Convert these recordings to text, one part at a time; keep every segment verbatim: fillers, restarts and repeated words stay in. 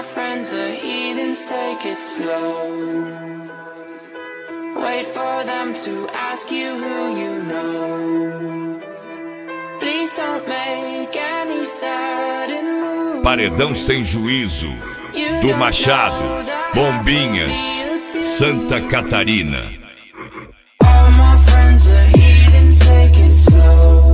friends are heathens, take it slow. Wait for them to ask you who you know. Please don't make any sudden moves. Paredão Sem Juízo, do Machado, Bombinhas, Santa Catarina. All my friends are heathens, take it slow.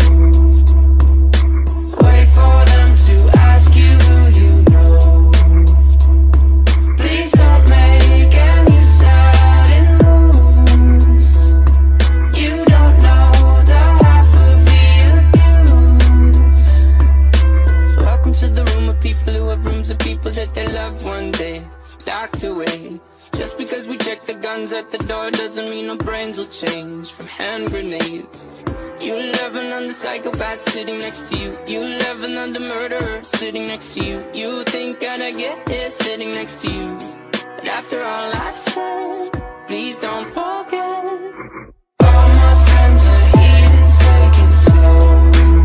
Wait for them to ask you who you know. Please don't make any sudden moves. You don't know the half of the abuse. Welcome to the room of people who have rooms of people that they love one day docked away. Just because we check the guns at the door doesn't mean our brains will change from hand grenades. You laughing on the psychopath sitting next to you. You laughing on the murderer sitting next to you. You think I'd get here sitting next to you. But after all I've said, please don't forget. All my friends are heathens, take it slow.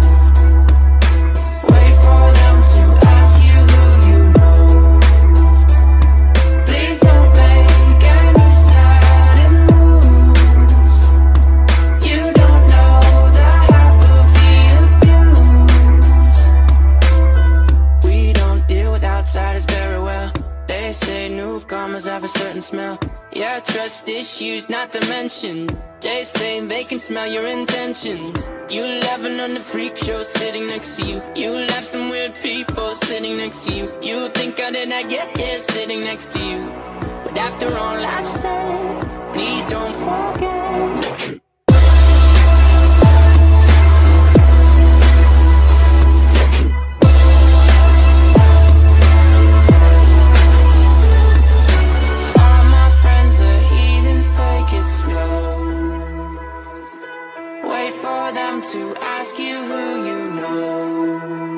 Wait for them to ask you who you know. Please don't make any sudden moves. You don't know the half of the abuse. We don't deal with outsiders very well. They say newcomers have a certain smell. Yeah, trust issues not to mention. They say they can smell your intentions. You laughing on the freak show sitting next to you. You laugh some weird people sitting next to you. You think I did not get here sitting next to you. But after all I've said, please don't forget. All my friends are heathens, take it slow. Wait for them to ask you who you know.